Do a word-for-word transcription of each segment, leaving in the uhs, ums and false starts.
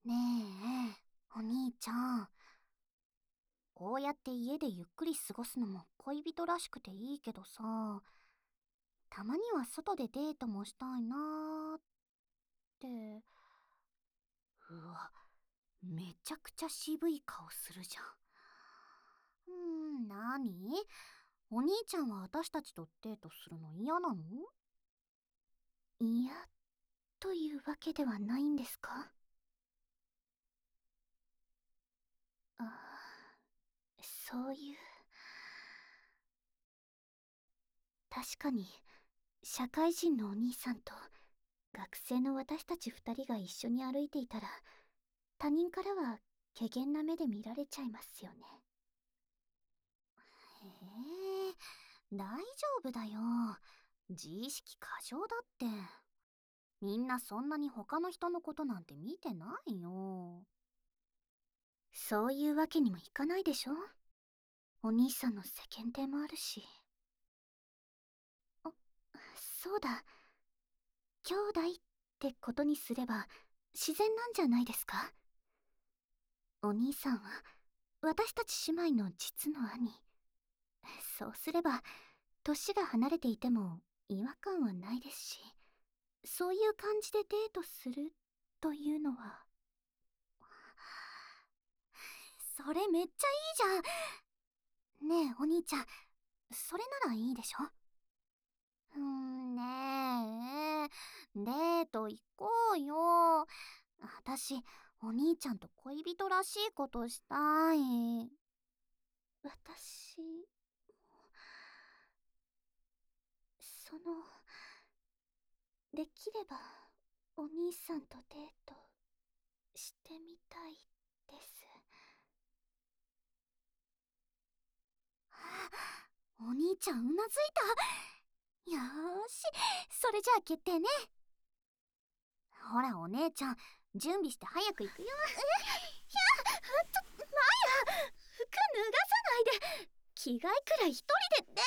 ねえ、お兄ちゃん。こうやって家でゆっくり過ごすのも恋人らしくていいけどさ、たまには外でデートもしたいなーって。うわ、めちゃくちゃ渋い顔するじゃん。うーん、なに？お兄ちゃんは私たちとデートするの嫌なの？嫌というわけではないんですか？ああ、そういう。確かに、社会人のお兄さんと学生の私たち二人が一緒に歩いていたら、他人からは怪訝な目で見られちゃいますよね。へえ、大丈夫だよ。自意識過剰だって。みんなそんなに他の人のことなんて見てないよ。そういうわけにもいかないでしょ。お兄さんの世間体もあるし。あ、そうだ。兄弟ってことにすれば自然なんじゃないですか。お兄さんは私たち姉妹の実の兄。そうすれば年が離れていても違和感はないですし、そういう感じでデートするというのは。それめっちゃいいじゃん。ねえお兄ちゃん、それならいいでしょ。うーん、ねえ、デート行こうよ。私、お兄ちゃんと恋人らしいことしたい。私、その、できればお兄さんとデートしてみたいです。お兄ちゃんうなずいた。よーし、それじゃあ決定ね。ほらお姉ちゃん、準備して早く行くよ。え、いや、ちょ、マヤ、服脱がさないで。着替えくらい一人でできるから。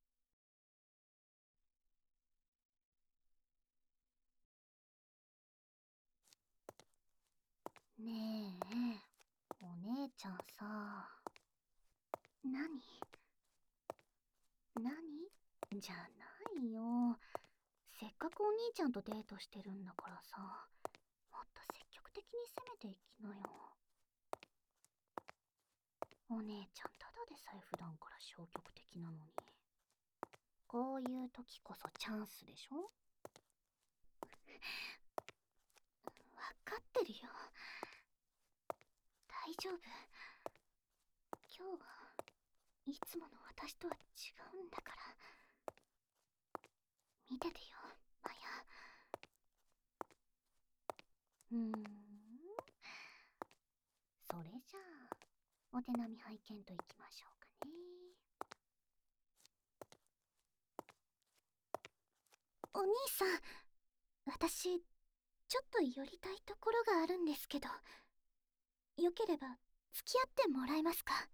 ねえ、お姉ちゃんさ。何？何？じゃないよ。せっかくお兄ちゃんとデートしてるんだからさ、もっと積極的に攻めていきなよ。お姉ちゃんただでさえ普段から消極的なのに。こういう時こそチャンスでしょ。わかってるよ。大丈夫。今日はいつもの私とは違うんだから。見ててよ、マヤ。うーん、それじゃあお手並み拝見といきましょうかね。お兄さん、私ちょっと寄りたいところがあるんですけど、よければ付き合ってもらえますか？はい、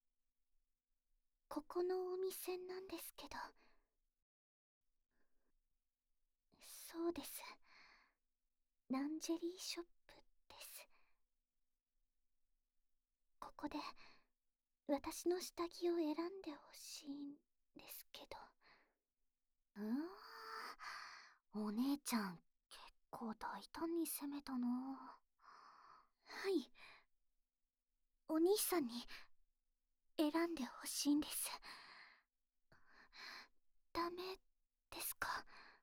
ここのお店なんですけど。そうです、ランジェリーショップです。ここで私の下着を選んでほしいんですけど。うーん、お姉ちゃん結構大胆に攻めたな。はい、お兄さんに選んでほしいんです。ダメですか？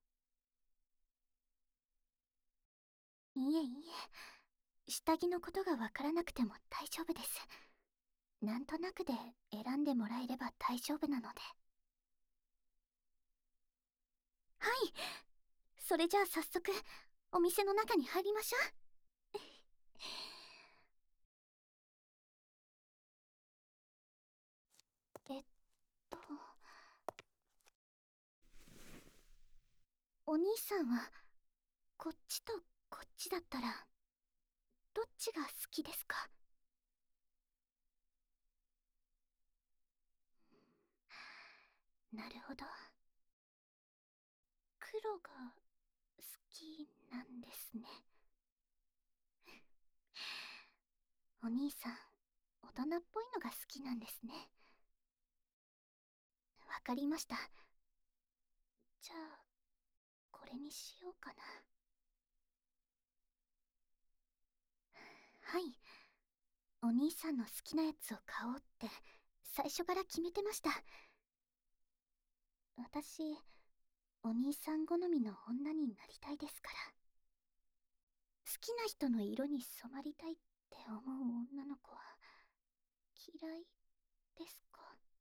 いえいえ、下着のことがわからなくても大丈夫です。なんとなくで選んでもらえれば大丈夫なので。はい、それじゃあ早速お店の中に入りましょう。えっとお兄さんはこっちとこっちだったらどっちが好きですか？ なるほど。黒が好きなんですね。お兄さん、大人っぽいのが好きなんですね。わかりました。じゃあ、これにしようかな。はい。お兄さんの好きなやつを買おうって最初から決めてました。私、お兄さん好みの女になりたいですから。好きな人の色に染まりたいって思う女の子は嫌いですか？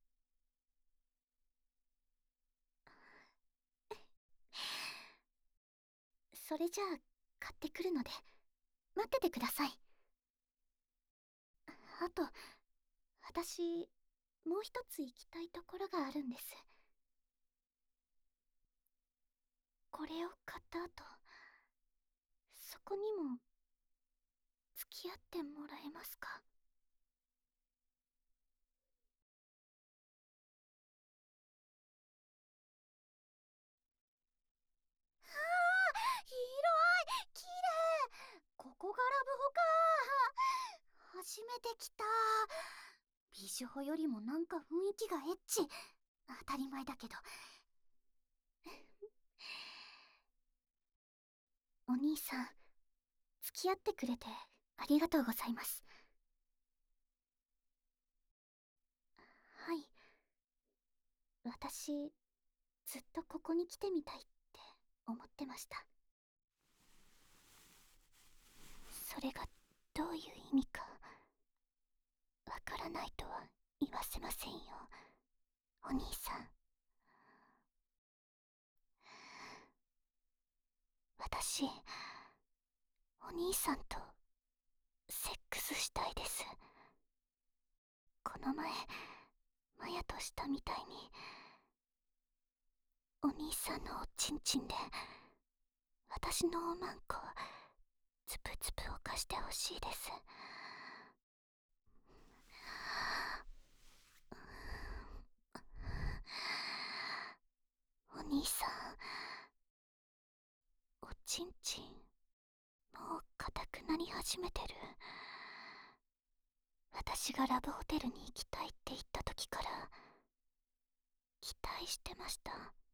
それじゃあ買ってくるので待っててください。あと、私、もう一つ行きたいところがあるんです。これを買った後、そこにも付き合ってもらえますか？あー、広い、綺麗。ここがラブホか。初めて来た。美女よりもなんか雰囲気がエッチ。当たり前だけど。お兄さん、付き合ってくれてありがとうございます。はい。私、ずっとここに来てみたいって思ってました。それがどういう意味か、わからないとは言わせませんよ、お兄さん。私、お兄さんとセックスしたいです。この前、マヤとしたみたいに、お兄さんのおちんちんで、私のおまんこ、つぶつぶを貸してほしいです。お兄さん、おちんちん、もう硬くなり始めてる。私がラブホテルに行きたいって言った時から、期待してました。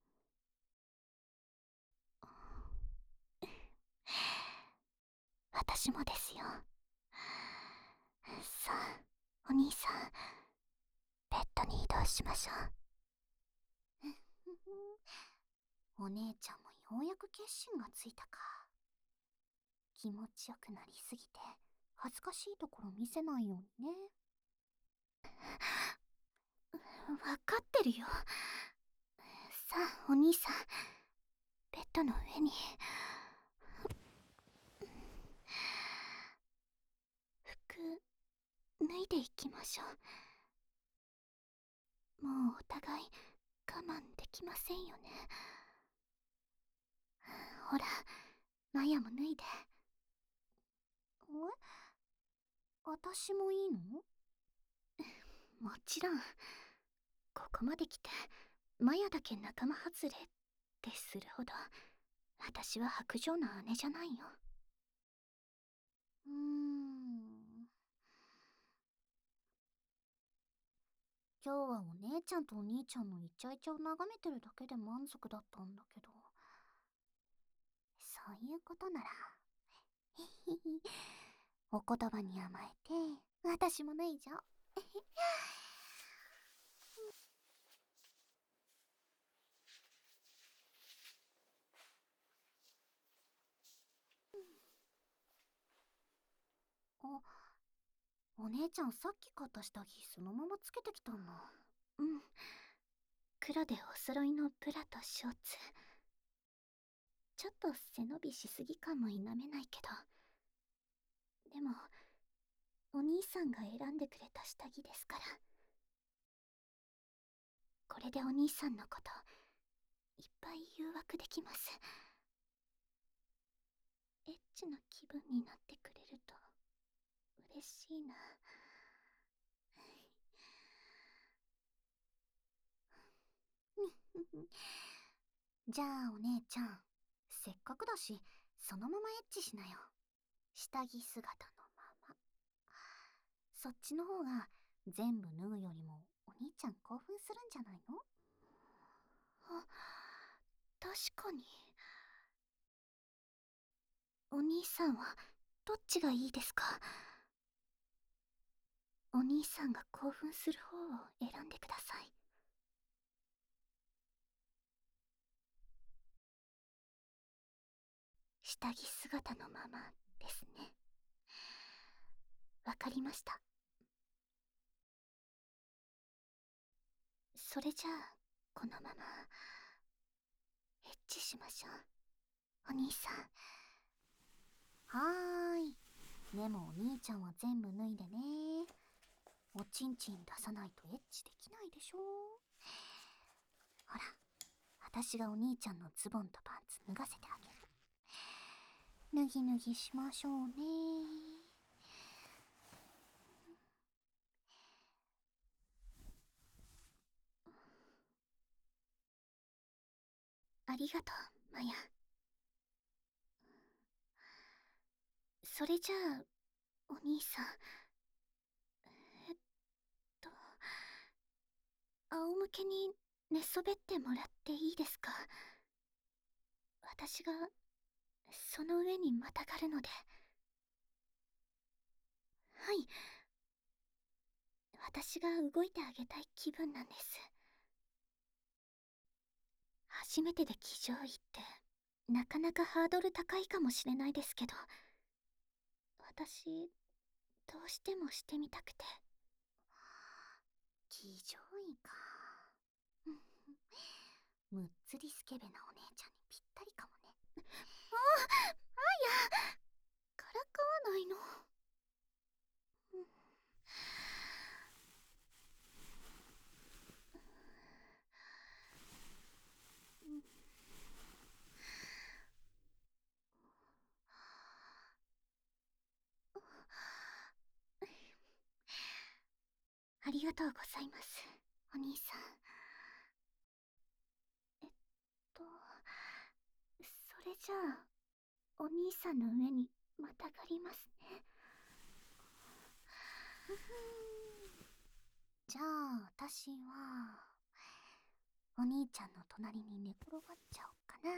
私もですよ。さあ、お兄さん、ベッドに移動しましょう。お姉ちゃんもようやく決心がついたか。気持ちよくなりすぎて恥ずかしいところ見せないようにね。わかってるよ。さあ、お兄さん、ベッドの上に。服、脱いでいきましょう。もうお互い我慢できませんよね。ほら、マヤも脱いで。え、私もいいの？もちろん。ここまで来てマヤだけ仲間外れってするほど私は薄情な姉じゃないよ。うーん、今日はお姉ちゃんとお兄ちゃんのイチャイチャを眺めてるだけで満足だったんだけど、そういうことならお言葉に甘えて私も脱いじゃう。あ、お姉ちゃんさっき買った下着そのままつけてきたんだ。うん、黒でお揃いのブラとショーツ。ちょっと背伸びしすぎ感も否めないけど、でもお兄さんが選んでくれた下着ですから。これでお兄さんのこといっぱい誘惑できます。エッチな気分になってくれると嬉しいな。 じゃあお姉ちゃん、せっかくだしそのままエッチしなよ。下着姿のまま。そっちの方が全部脱ぐよりもお兄ちゃん興奮するんじゃないの？あ、確かに。お兄さんはどっちがいいですか？お兄さんが興奮する方を選んでください。下着姿のままですね。わかりました。それじゃあこのままエッチしましょう、お兄さん。はーい。でもお兄ちゃんは全部脱いでね。おちんちん出さないとエッチできないでしょ。ほら、私がお兄ちゃんのズボンとパンツ脱がせてあげる。脱ぎ脱ぎしましょうね。ありがとう、マヤ。それじゃあお兄さん、えっと仰向けに寝そべってもらっていいですか？私がその上にまたがるので。はい、私が動いてあげたい気分なんです。初めてで騎乗位ってなかなかハードル高いかもしれないですけど、私どうしてもしてみたくて。騎乗位か。むっつりスケベなお姉ちゃんにぴったりかもね。ああ、あや、からかわないの。ありがとうございます、お兄さん。えっと、それじゃあ、お兄さんの上にまたがりますね。じゃあ、私は、お兄ちゃんの隣に寝転がっちゃおうかな。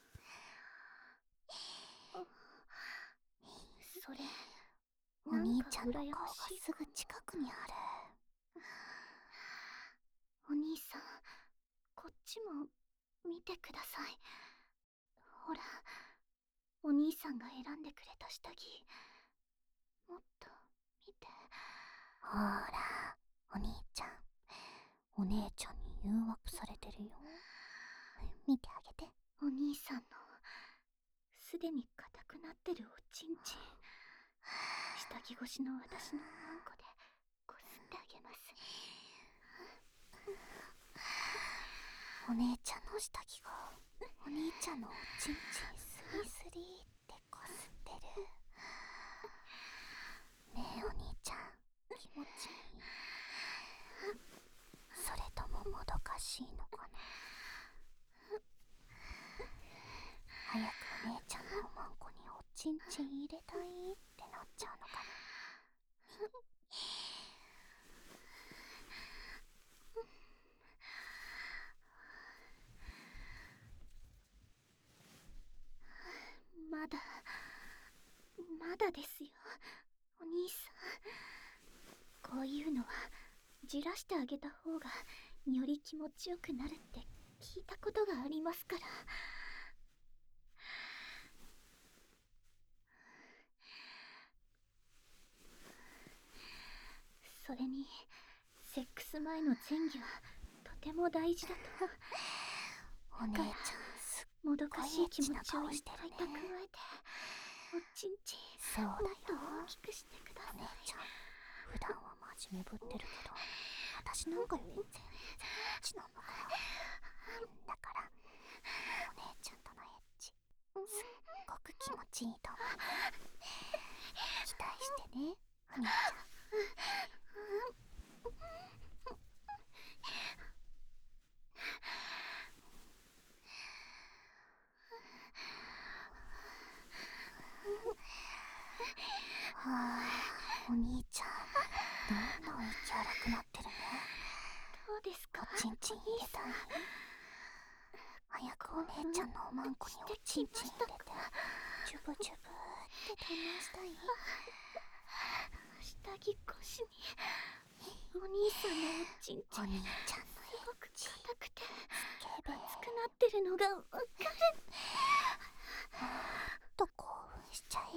それ、お兄ちゃんの顔がすぐ近くにある。お兄さん、こっちも見てください。ほら、お兄さんが選んでくれた下着、もっと見て。ほら、お兄ちゃん、お姉ちゃんに誘惑されてるよ。見てあげて。お兄さんのすでに硬くなってるおちんちん、下着越しの私のおまんこでこすってあげます。お姉ちゃんの下着がお兄ちゃんのおちんちんスリスリってこすってる。ねえお兄ちゃん、気持ちいい？それとももどかしいのかな？早くお姉ちゃんのおまんこにおちんちん入れたいってなっちゃうのかな？まだまだですよ、お兄さん。こういうのはじらしてあげた方がより気持ちよくなるって聞いたことがありますから。それにセックス前の前戯はとても大事だと。お姉ちゃん、すっもどかしい気持ちをいっぱい蓄えて、おちんちんもっと大きくしてください。お姉ちゃん、普段は真面目ぶってるけど、私なんかより全然エッチなんだから。だからお姉ちゃんとのエッチ、すっごく気持ちいいと思う。期待してね、お姉ちゃん。 ですか？ おちんちん入れたい。早くお姉ちゃんのおまんこにおちんちん入れてジュブジュブって堪能したい。 下着越しにお兄さんのおちんちん、 お兄ちゃんのすごく硬くてスケベ、 熱くなってるのがわかる。 もっと興奮しちゃえ。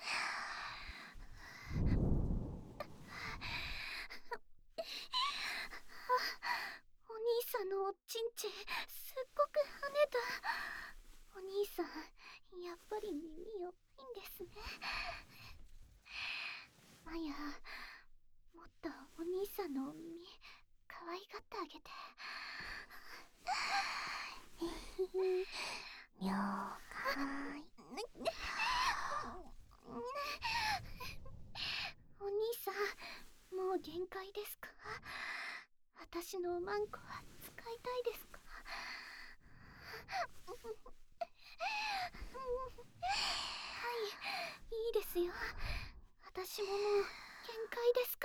お兄さんのおちんちん、すっごく跳ねた。お兄さん、やっぱり耳弱いんですね。マヤ、もっとお兄さんのお耳可愛がってあげて。 了解。 お兄さん、もう限界ですか？私のおまんこは使いたいですか？はい、いいですよ。私ももう限界ですから。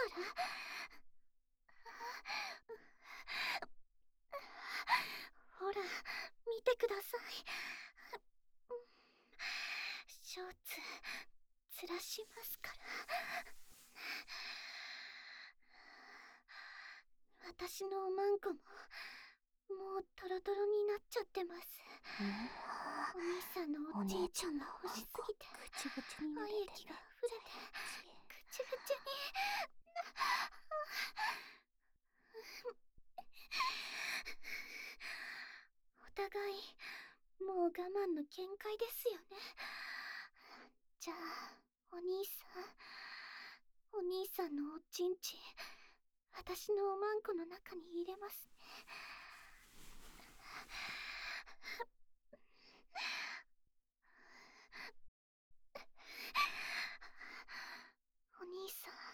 ほら、見てください。ショーツ、ずらしますから。私のおまんこも、もうトロトロになっちゃってます。お兄さんのおちんちんが欲しすぎて、 ぐちぐちに濡愛れて液が溢れて、ぐちぐちに。お互い、もう我慢の限界ですよね。じゃあ、お兄さん、お兄さんのおちんちん、私のおまんこの中に入れますね。お兄さん、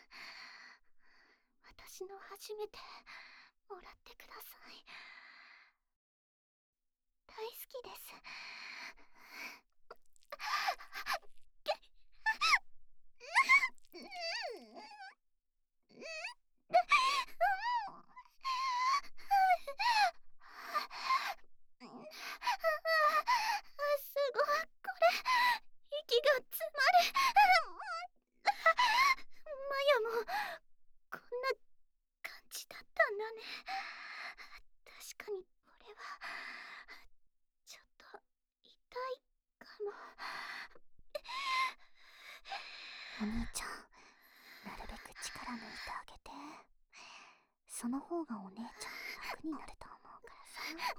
私の初めてもらってください。大好きです。すごい、これ、息が詰まる。マヤも、こんな感じだったんだね。確かにこれは、ちょっと、痛いかも。 お兄ちゃん、なるべく力抜いてあげて。その方がお姉ちゃん楽になると思うからさ。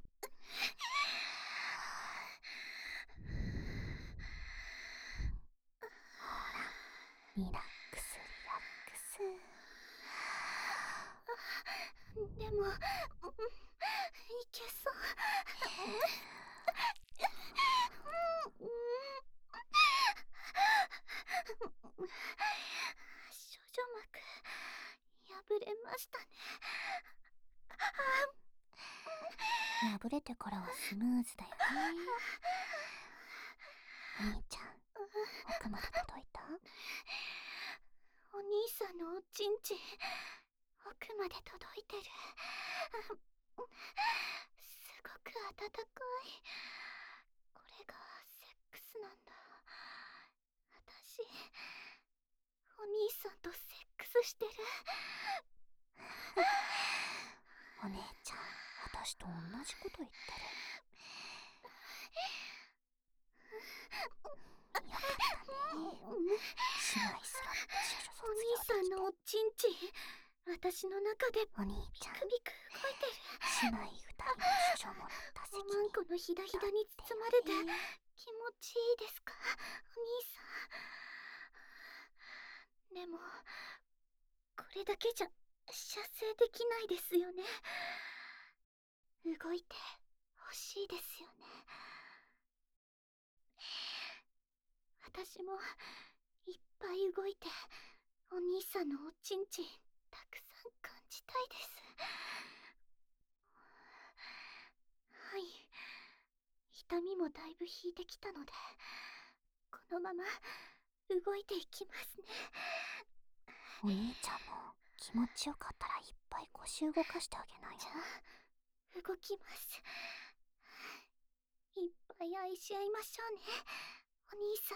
ほら、リラックスリラックス。 でも、うん、いけそう。少女膜、破れましたね。 破れてからはスムーズだよね。お兄ちゃん、奥まで届いた？ お兄さんのおちんちん、奥まで届いてる。すごく温かい。これがセックスなんだ。私、お兄さんとセックスしてる。 お姉ちゃん、私と同じこと言ってる。よかったね。姉妹揃って処女卒お兄業できて。 さんのおちんちん、私の中でお兄ちゃん、 ビクビク動いてる。 姉妹二人の処女もらった席おにまんこのひだひだに包まれて気持ちいいですか、お兄さん。でも、これだけじゃ射精できないですよね。動いて欲しいですよね。私もいっぱい動いてお兄さんのおちんちんたくさん感じたいです。はい、痛みもだいぶ引いてきたので、このまま動いていきますね。 お兄ちゃんも気持ちよかったらいっぱい腰動かしてあげないよ。 じゃあ動きます。いっぱい愛し合いましょうね、お兄さん。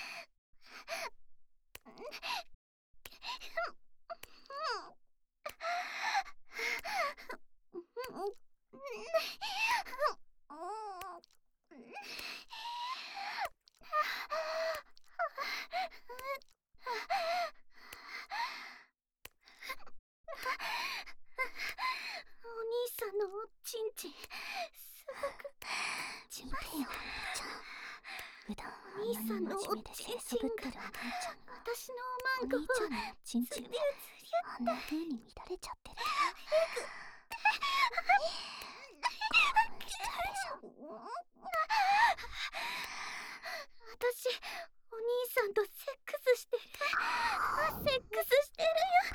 お兄さんのおちんちん、すごくちんぺんよ、お兄ちゃん。普段お兄さんのおあんなに真面目でちんちんが清そぶってるお兄ちゃんが、 私のおおまんこを兄ちゃんのちんちんでずりゅずりゅあんな風に乱れちゃってる。 私、お兄さんとセックスしてる。セックスしてるよ。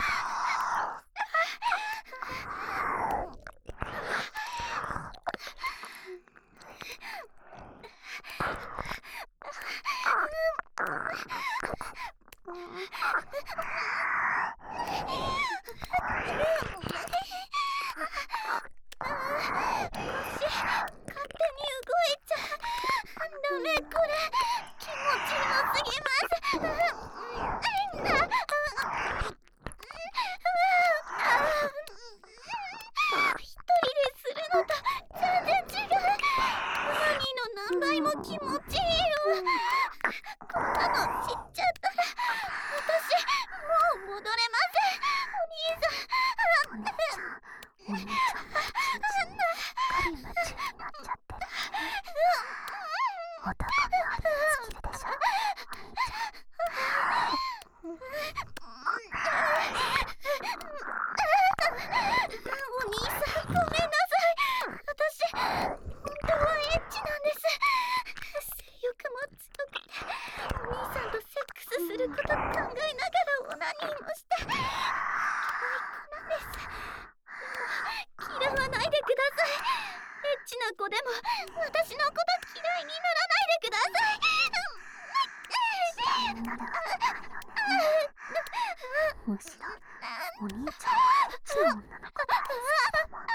むしろお兄ちゃんはエッチな女の子が大好きだもん。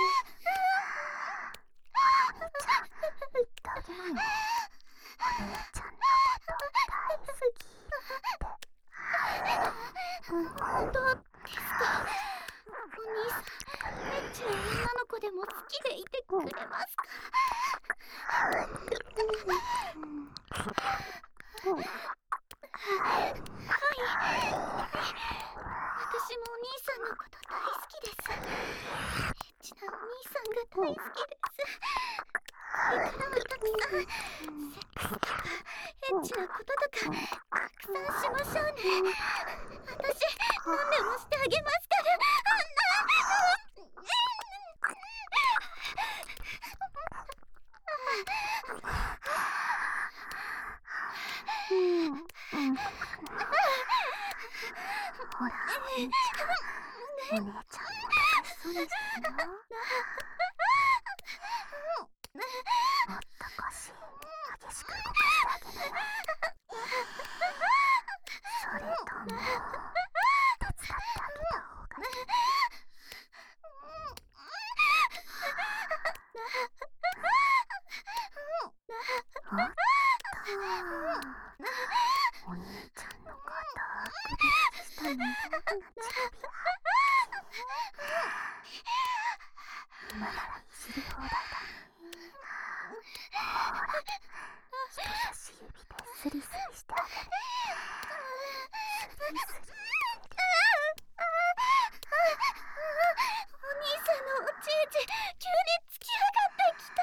お兄ちゃん言ってあげなよ。お姉ちゃんのこと大好きって。うん、 本当ですか？お兄さん、エッチな女の子でも好きでいてくれますか？私もお兄さんのこと大好きです。エッチなお兄さんが大好きです。これからもたくさんセックスとかエッチなこととかたくさんしましょうね。私何でもしてあげますから。 うんうん、ほらお兄ちゃん、お姉ちゃんも楽しそうにしてるよ。もっと腰激しく動かしてあげなよ。それとも手伝ってあげた方がいい？おっと、お兄ちゃんのこと首突きしたみたいなチビ。今ならいじり放題だね。ほら、人差し指でスリスリしてあげる。スリスリ。 お兄さんのおちいち急に突き上がってきた。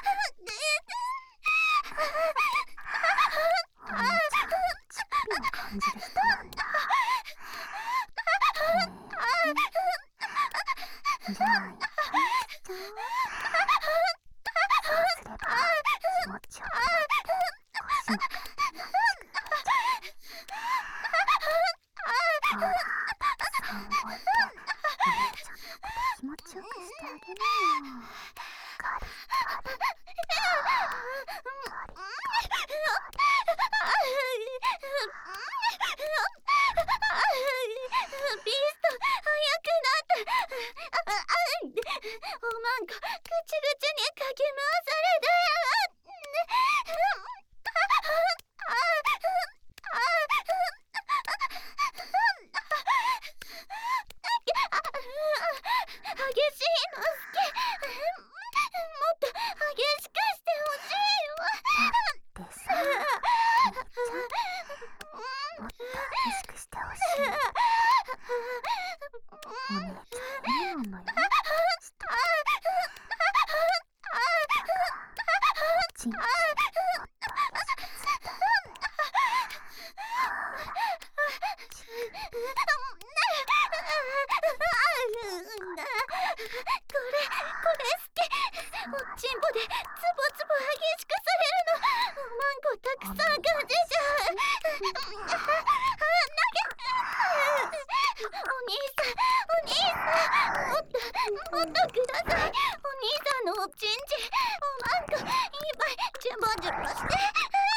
お兄ちゃん、乳首を感じる人なんだ。じゃあ、いっぱいしちゃおう。そうすれば気持ちよくなって腰も楽しくなっちゃう。ほら、たくさん動いてお姉ちゃんのこと気持ちよくしてあげるよ。ガリガリガリガリガリ。 ビースト、早お姉ちゃん変なのよ。ちんちんもっと私がついたんだ。 これこれすけ、おっちんぽでつぼつぼ激しくされるの。おまんこたくさん感じちゃう。あ、投げお兄さん、お兄さん、もっともっとください。お兄さんのおちんちん、おまんこいっぱいジュボジュボして。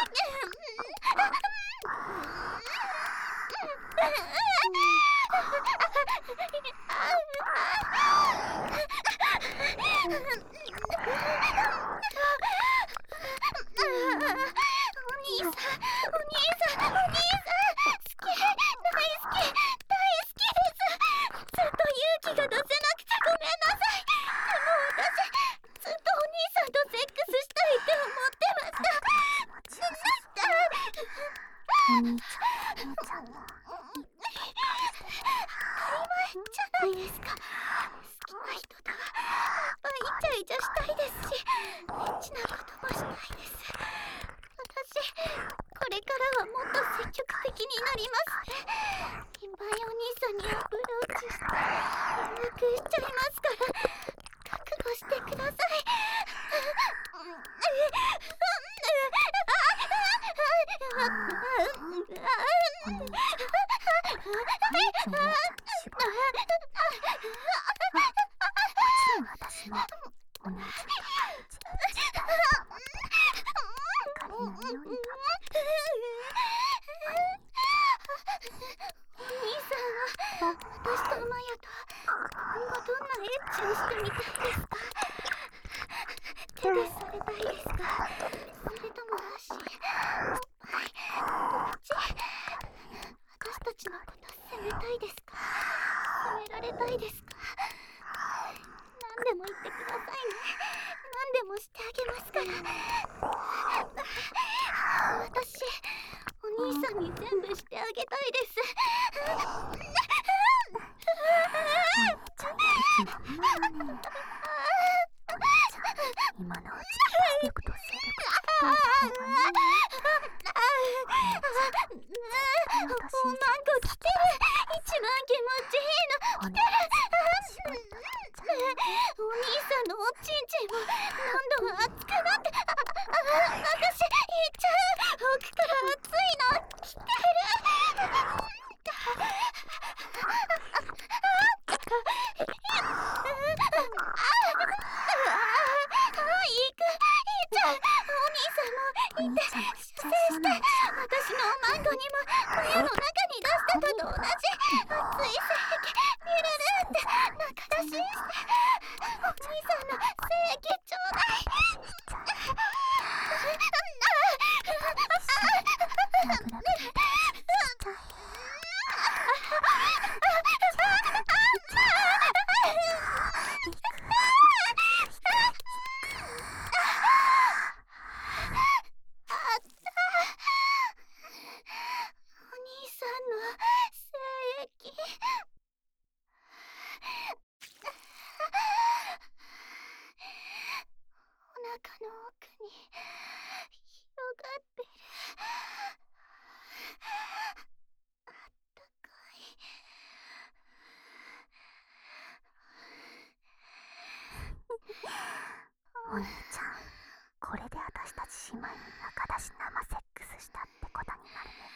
お兄ちゃん、これで私たち姉妹に仲出し生セックスしたってことになるね。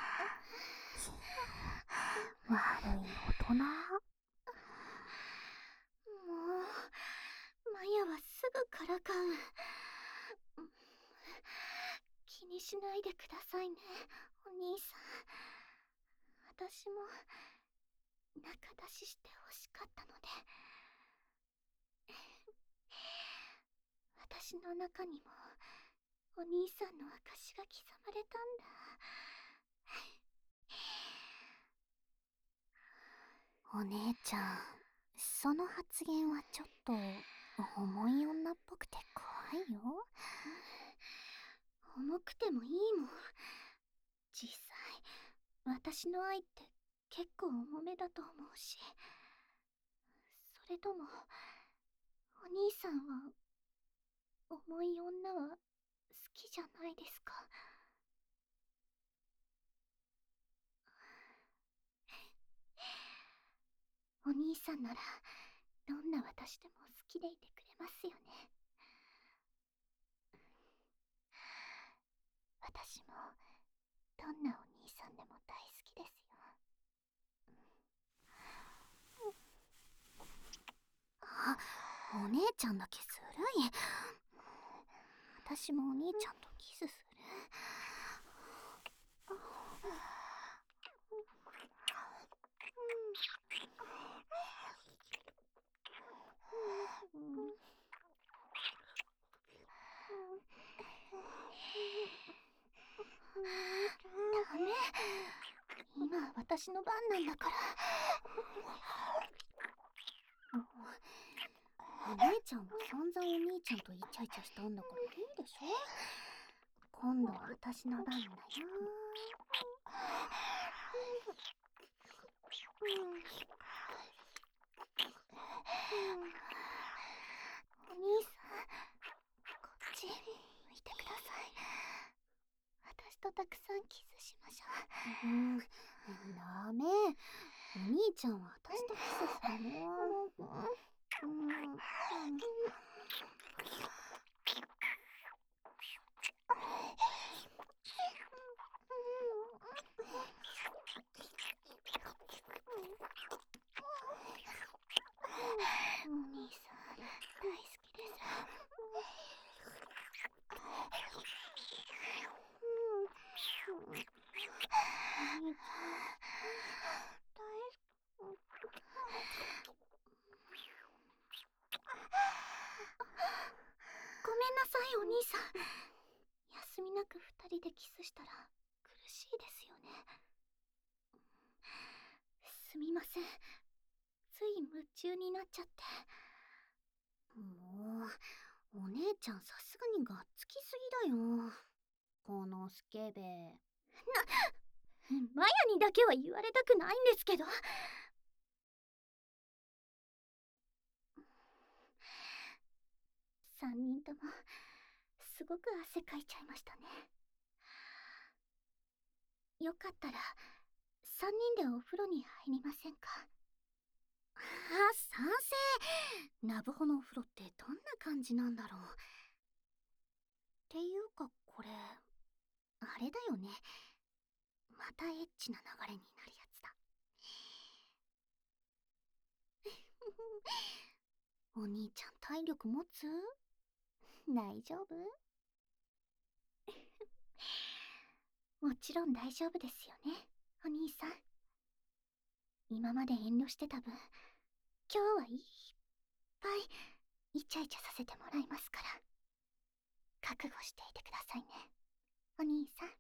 悪い大人。 もうマヤはすぐからかう。気にしないでくださいね、お兄さん。私も仲出ししてほしかったので。私の中にもお兄さんの証が刻まれたんだ。 お姉ちゃん、その発言はちょっと重い女っぽくて怖いよ。 重くてもいいもん。実際私の愛って結構重めだと思うし。 れともお兄さんは重い女は好きじゃないですか？お兄さんならどんな私でも好きでいてくれますよね。私もどんなお兄さんでも大好きですよ。 あ、お姉ちゃんだけずるい。私もお兄ちゃんとキスする。 ダメ、今は私の番なんだから。 お姉ちゃんは散々お兄ちゃんとイチャイチャしたんだからいいでしょ。今度は私の番だよ。 お兄さん、こっち向いてください。私とたくさんキスしましょう。 うん、ダメ。お兄ちゃんは私とキスするの。うん、 お兄さん、大好きです。お兄ちゃん、大好き。ごめんなさい、お兄さん。休みなく二人でキスしたら苦しいですよね。すみません。つい夢中になっちゃって。 もう、お姉ちゃんさすがにがっつきすぎだよ。このスケベ。 な、マヤにだけは言われたくないんですけど。三人ともすごく汗かいちゃいましたね。よかったら三人でお風呂に入りませんか？ あ、賛成。ナブホのお風呂ってどんな感じなんだろう。っていうかこれあれだよね。またエッチな流れになるやつだ。お兄ちゃん体力持つ？大丈夫？ もちろん大丈夫ですよね、お兄さん。今まで遠慮してた分、今日はいっぱいイチャイチャさせてもらいますから、覚悟していてくださいね、お兄さん。